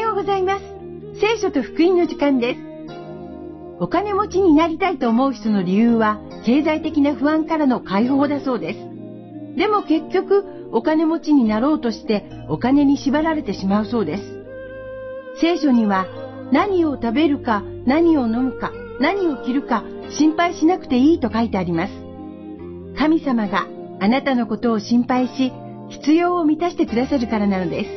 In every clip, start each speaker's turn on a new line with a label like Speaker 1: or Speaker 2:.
Speaker 1: ようございます。聖書と福音の時間です。お金持ちになりたいと思う人の理由は経済的な不安からの解放だそうです。でも結局お金持ちになろうとしてお金に縛られてしまうそうです。聖書には何を食べるか、何を飲むか、何を着るか心配しなくていいと書いてあります。神様があなたのことを心配し、必要を満たしてくださるからなのです。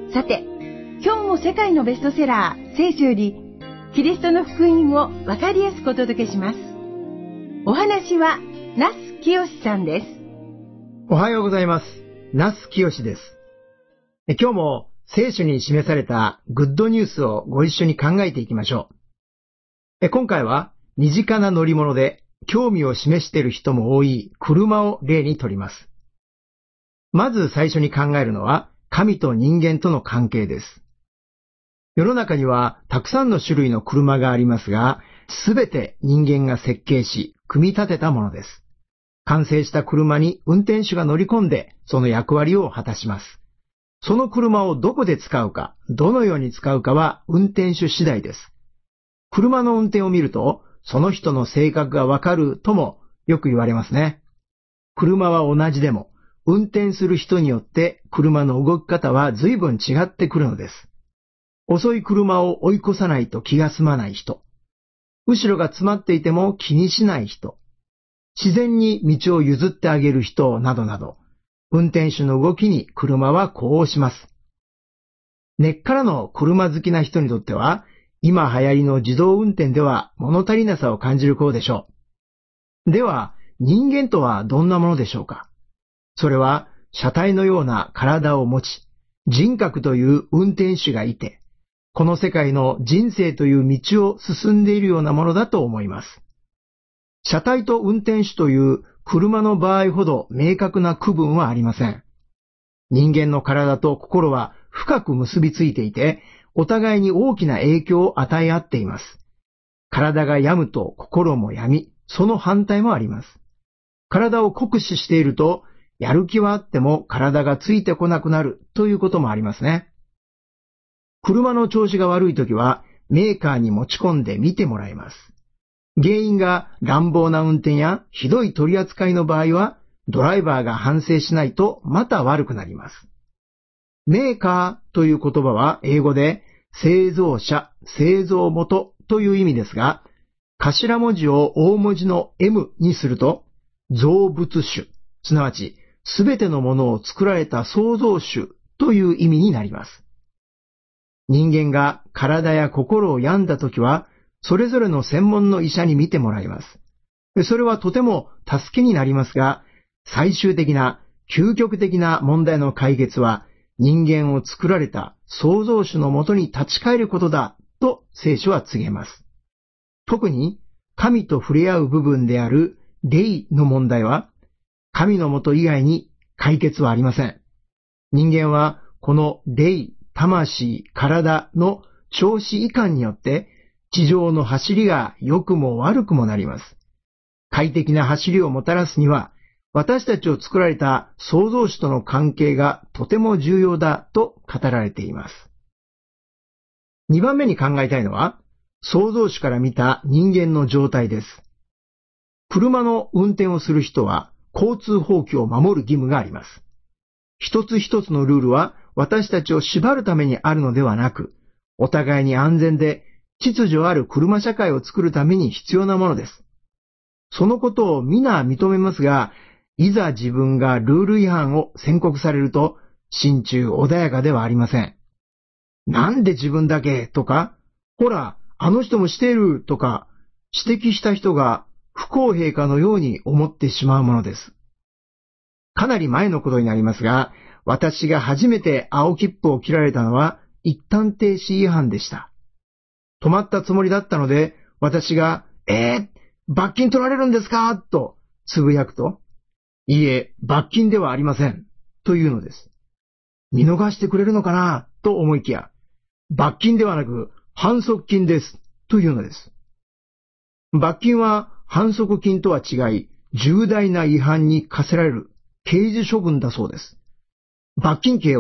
Speaker 1: さて、今日も世界のベストセラー聖書よりキリストの福音をわかりやすくお届けします。お話は那須清さんです。
Speaker 2: おはようございます。那須清です。今日も聖書に示されたグッドニュースをご一緒に考えていきましょう。今回は身近な乗り物で興味を示している人も多い車を例にとります。まず最初に考えるのは神と人間との関係です。世の中にはたくさんの種類の車がありますが、すべて人間が設計し、組み立てたものです。完成した車に運転手が乗り込んで、その役割を果たします。その車をどこで使うか、どのように使うかは運転手次第です。車の運転を見ると、その人の性格がわかるともよく言われますね。車は同じでも、運転する人によって車の動き方は随分違ってくるのです。遅い車を追い越さないと気が済まない人。後ろが詰まっていても気にしない人。自然に道を譲ってあげる人などなど、運転手の動きに車は呼応します。根っからの車好きな人にとっては、今流行りの自動運転では物足りなさを感じる頃でしょう。では、人間とはどんなものでしょうか。それは、車体のような体を持ち、人格という運転手がいて、この世界の人生という道を進んでいるようなものだと思います。車体と運転手という車の場合ほど明確な区分はありません。人間の体と心は深く結びついていて、お互いに大きな影響を与え合っています。体が病むと心も病み、その反対もあります。体を酷使していると、やる気はあっても体がついてこなくなるということもありますね。車の調子が悪いときはメーカーに持ち込んで見てもらいます。原因が乱暴な運転やひどい取り扱いの場合はドライバーが反省しないとまた悪くなります。メーカーという言葉は英語で製造者、製造元という意味ですが、頭文字を大文字の M にすると造物主、すなわちすべてのものを作られた創造主という意味になります。人間が体や心を病んだときは、それぞれの専門の医者に診てもらいます。それはとても助けになりますが、最終的な、究極的な問題の解決は、人間を作られた創造主のもとに立ち返ることだと聖書は告げます。特に神と触れ合う部分である霊の問題は、神のもと以外に解決はありません。人間はこの霊、魂、体の調子いかんによって地上の走りが良くも悪くもなります。快適な走りをもたらすには、私たちを作られた創造主との関係がとても重要だと語られています。2番目に考えたいのは、創造主から見た人間の状態です。車の運転をする人は交通法規を守る義務があります。一つ一つのルールは私たちを縛るためにあるのではなく、お互いに安全で秩序ある車社会を作るために必要なものです。そのことを皆認めますが、いざ自分がルール違反を宣告されると、心中穏やかではありません。なんで自分だけとか、ほら、あの人もしているとか、指摘した人が不公平かのように思ってしまうものです。かなり前のことになりますが、私が初めて青切符を切られたのは一旦停止違反でした。止まったつもりだったので、私が、罰金取られるんですかとつぶやくと、いいえ、罰金ではありません。というのです。見逃してくれるのかなと思いきや、罰金ではなく反則金です。というのです。罰金は反則金とは違い、重大な違反に課せられる刑事処分だそうです。罰金刑は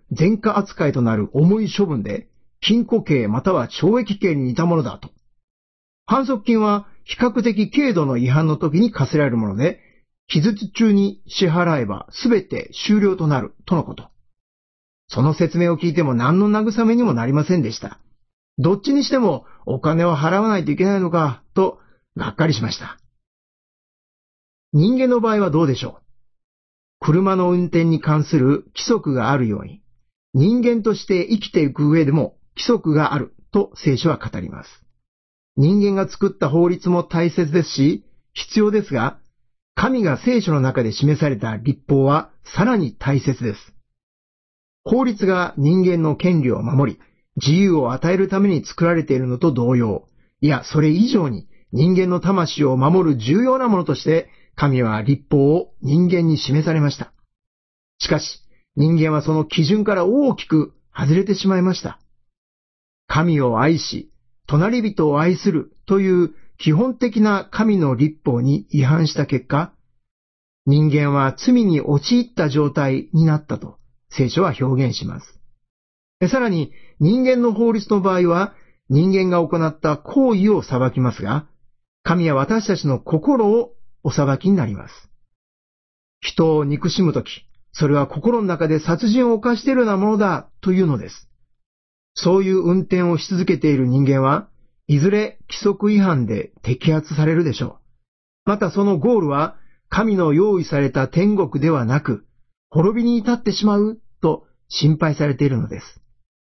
Speaker 2: 前科扱いとなる重い処分で、禁錮刑または懲役刑に似たものだと。反則金は比較的軽度の違反の時に課せられるもので、期日中に支払えばすべて終了となるとのこと。その説明を聞いても何の慰めにもなりませんでした。どっちにしてもお金を払わないといけないのかとがっかりしました。人間の場合はどうでしょう。車の運転に関する規則があるように、人間として生きていく上でも規則があると聖書は語ります。人間が作った法律も大切ですし、必要ですが、神が聖書の中で示された律法はさらに大切です。法律が人間の権利を守り、自由を与えるために作られているのと同様、いや、それ以上に人間の魂を守る重要なものとして、神は律法を人間に示されました。しかし、人間はその基準から大きく外れてしまいました。神を愛し、隣人を愛するという基本的な神の律法に違反した結果、人間は罪に陥った状態になったと聖書は表現します。さらに人間の法律の場合は人間が行った行為を裁きますが、神は私たちの心をお裁きになります。人を憎しむとき、それは心の中で殺人を犯しているようなものだというのです。そういう運転をし続けている人間は、いずれ規則違反で摘発されるでしょう。またそのゴールは、神の用意された天国ではなく、滅びに至ってしまうと心配されているのです。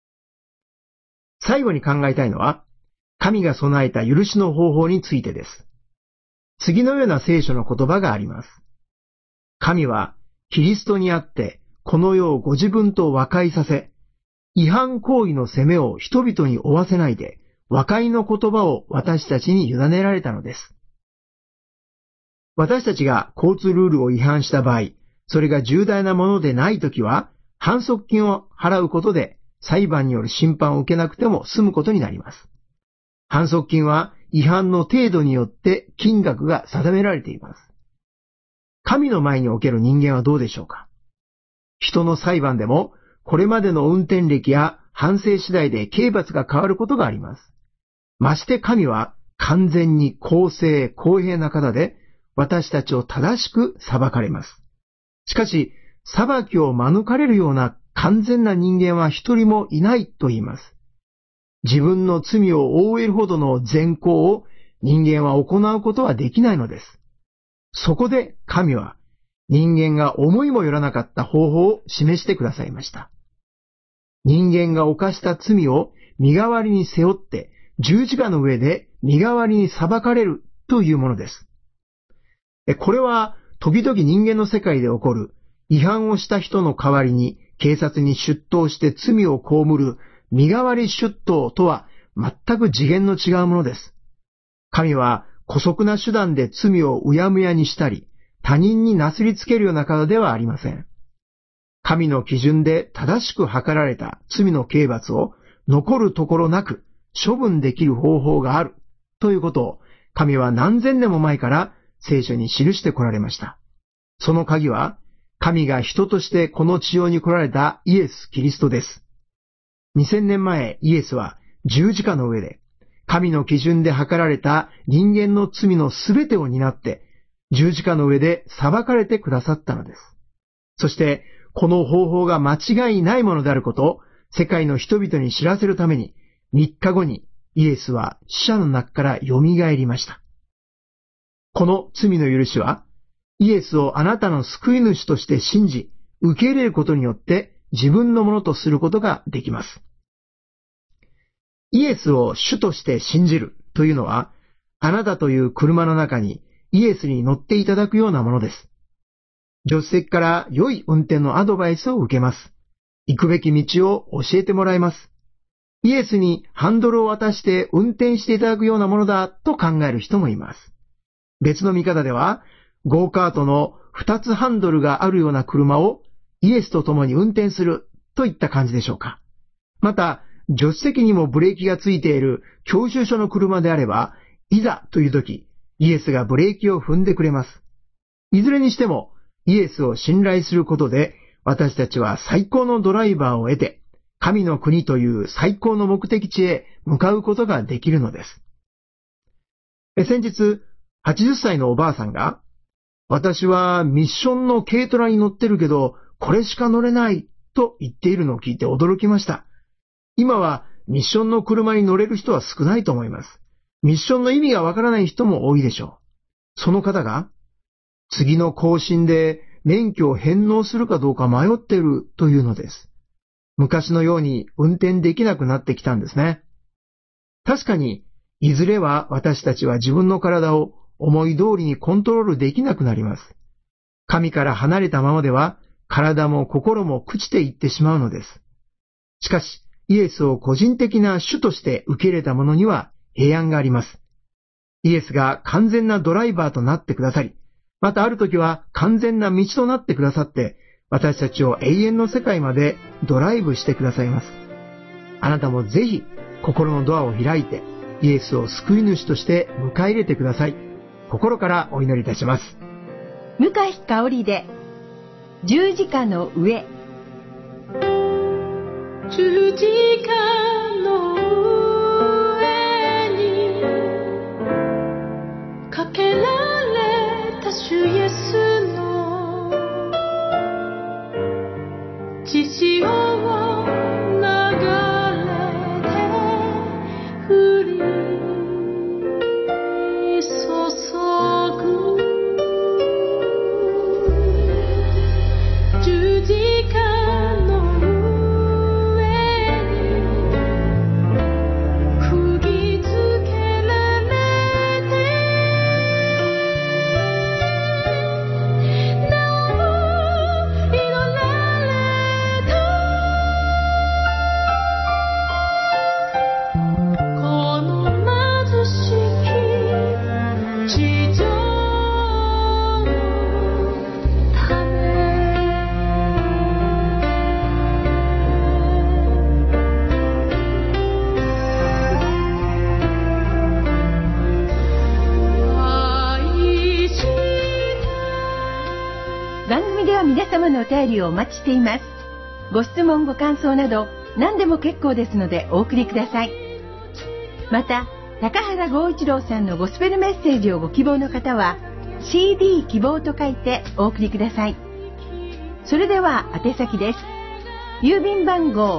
Speaker 2: 最後に考えたいのは、神が備えた許しの方法についてです。次のような聖書の言葉があります。神は、キリストにあって、この世をご自分と和解させ、違反行為の責めを人々に負わせないで、和解の言葉を私たちに委ねられたのです。私たちが交通ルールを違反した場合、それが重大なものでないときは、反則金を払うことで裁判による審判を受けなくても済むことになります。反則金は違反の程度によって金額が定められています。神の前における人間はどうでしょうか。人の裁判でも、これまでの運転歴や反省次第で刑罰が変わることがあります。まして神は完全に公正公平な方で、私たちを正しく裁かれます。しかし、裁きを免れるような完全な人間は一人もいないと言います。自分の罪を覆えるほどの善行を人間は行うことはできないのです。そこで神は人間が思いもよらなかった方法を示してくださいました。人間が犯した罪を身代わりに背負って十字架の上で身代わりに裁かれるというものです。これは時々人間の世界で起こる違反をした人の代わりに警察に出頭して罪を被る身代わり出頭とは全く次元の違うものです。神は姑息な手段で罪をうやむやにしたり、他人になすりつけるような方ではありません。神の基準で正しく計られた罪の刑罰を残るところなく処分できる方法があるということを神は何千年も前から聖書に記してこられました。その鍵は神が人としてこの地上に来られたイエス・キリストです。2000年前イエスは十字架の上で神の基準で計られた人間の罪のすべてを担って十字架の上で裁かれてくださったのです。そしてこの方法が間違いないものであることを世界の人々に知らせるために3日後にイエスは死者の中から蘇りました。この罪の許しはイエスをあなたの救い主として信じ受け入れることによって自分のものとすることができます。イエスを主として信じるというのは、あなたという車の中にイエスに乗っていただくようなものです。助手席から良い運転のアドバイスを受けます。行くべき道を教えてもらいます。イエスにハンドルを渡して運転していただくようなものだと考える人もいます。別の見方では、ゴーカートの2つハンドルがあるような車をイエスと共に運転するといった感じでしょうか。また、助手席にもブレーキがついている教習所の車であれば、いざという時、イエスがブレーキを踏んでくれます。いずれにしても、イエスを信頼することで、 私たちは最高のドライバーを得て、神の国という最高の目的地へ向かうことができるのです。先日、80歳のおばあさんが、私はミッションの軽トラに乗ってるけど、これしか乗れないと言っているのを聞いて驚きました。今はミッションの車に乗れる人は少ないと思います。ミッションの意味がわからない人も多いでしょう。その方が、次の更新で免許を返納するかどうか迷っているというのです。昔のように運転できなくなってきたんですね。確かに、いずれは私たちは自分の体を思い通りにコントロールできなくなります。神から離れたままでは、体も心も朽ちていってしまうのです。しかし、イエスを個人的な主として受け入れた者には平安があります。イエスが完全なドライバーとなってくださり、またある時は完全な道となってくださって、私たちを永遠の世界までドライブしてくださいます。あなたもぜひ心のドアを開いて、イエスを救い主として迎え入れてください。心からお祈りいたします。
Speaker 1: 向井香織で十字架の上。
Speaker 3: 十字架の上にかけられた主イエスの血潮を流れて降り注ぐ十字架の
Speaker 1: 皆様のお便りをお待ちしています。ご質問ご感想など何でも結構ですのでお送りください。また高原剛一郎さんのゴスペルメッセージをご希望の方は CD 希望と書いてお送りください。それでは宛先です。郵便番号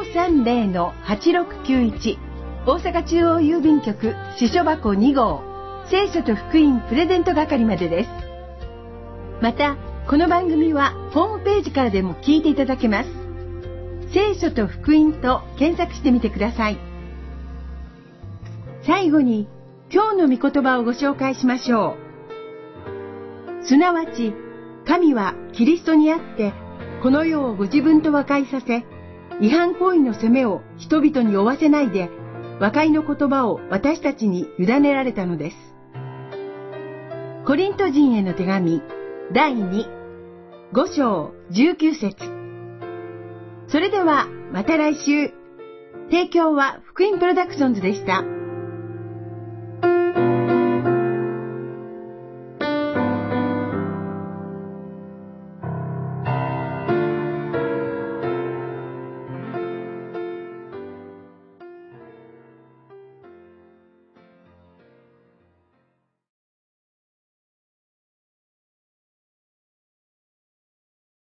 Speaker 1: 530-8691 大阪中央郵便局支所箱2号聖書と福音プレゼント係までです。またこの番組はホームページからでも聞いていただけます。聖書と福音と検索してみてください。最後に今日の御言葉をご紹介しましょう。すなわち神はキリストにあってこの世をご自分と和解させ、違反行為の責めを人々に負わせないで和解の言葉を私たちに委ねられたのです。コリント人への手紙第2、5章19節。それではまた来週。提供は福音プロダクションズでした。